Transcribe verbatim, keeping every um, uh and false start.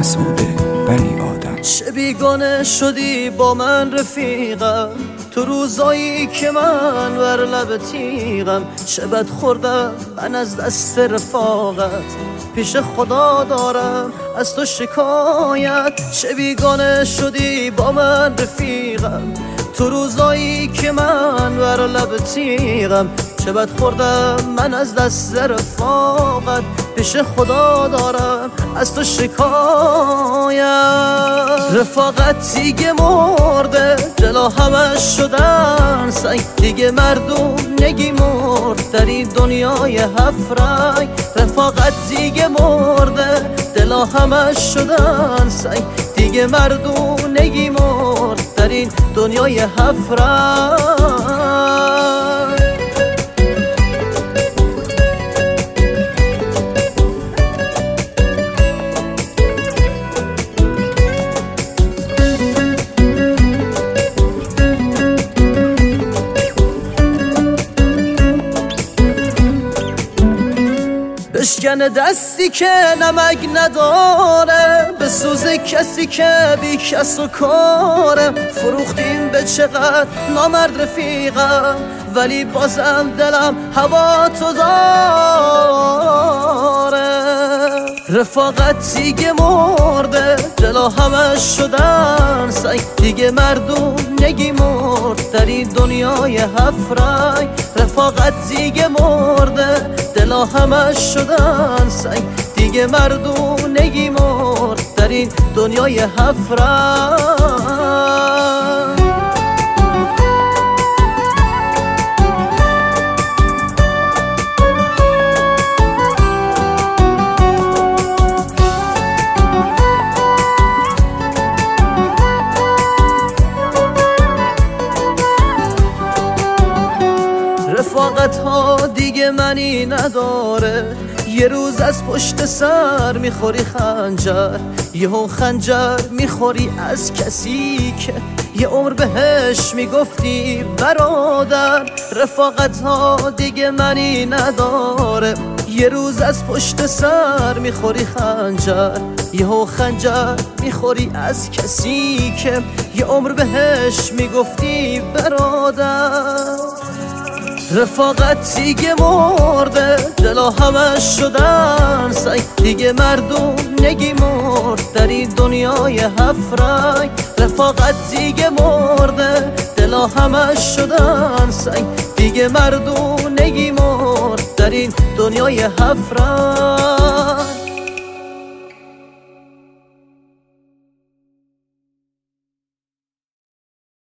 مسعود بنی آدم. چه بیگانه شدی با من رفیقم، تو روزایی که من بر لب تیغم. چه بد خوردم من از دست رفاقت، پیش خدا دارم از تو شکایت. چه بیگانه شدی با من رفیقم، تو روزایی که من بر لب تیغم. چه بد خوردم من از دست رفاقت، پیش خدا دارم از تو شکایت. رفاقت دیگه مرده، دلا همش شدن سنگ. دیگه مردم نگی مرد در این دنیای هفت رنگ. رفاقت دیگه مرده، دلا همش شدن سنگ. دیگه مردم نگی مرد در این دنیای هفت رنگ. بشکن دستی که نمک نداره، به سوز کسی که بی کس و کاره. فروختیم به چقدر نامرد رفیقم، ولی بازم دلم هوا تو داره. رفاقت دیگه مرده، دلا همش شدن سنگ. دیگه مردم نگی مرد در این دنیای هفت رنگ. رفاقت دیگه مرده، دلا همش شدن سنگ. دیگه مردم نگی مرد در این دنیای هفت رنگ. رفاقت ها دیگه منی نداره، یه روز از پشت سر میخوری خنجر. یه هم خنجر میخوری از کسی که یه عمر بهش میگفتی برادر. رفاقت ها دیگه منی نداره، یه روز از پشت سر میخوری خنجر. یه هم خنجر میخوری از کسی که یه عمر بهش میگفتی برادر. رفاقت دیگه مرده، دلا همش شدن سنگ. دیگه مردم نگی مرد در این دنیای هفت رنگ. رفاقت دیگه مرده، دلا همش شدن سنگ. دیگه مردم نگی مرد در این دنیای هفت رنگ.